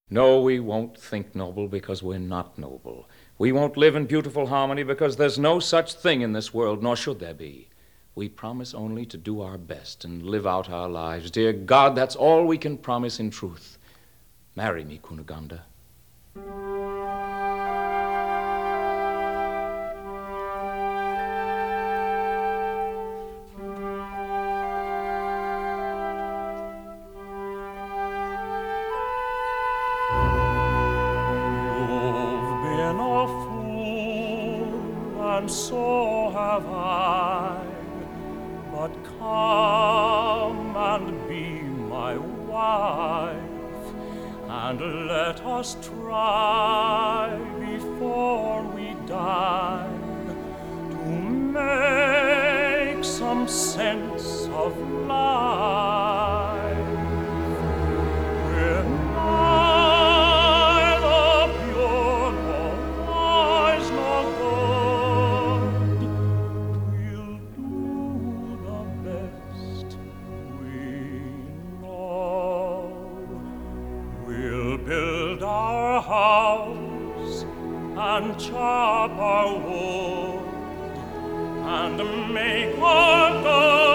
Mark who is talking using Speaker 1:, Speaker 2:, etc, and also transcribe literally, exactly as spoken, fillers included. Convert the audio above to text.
Speaker 1: No, we won't think noble because we're not noble. We won't live in beautiful harmony because there's no such thing in this world, nor should there be. We promise only to do our best and live out our lives. Dear God, that's all we can promise in truth. Marry me, Cunegonde.
Speaker 2: And so have I, but come and be my wife, and let us try before we die to make some sense of life. We're neither pure nor wise nor good. We'll do the best we know. We'll build our house and chop our wood and make our garden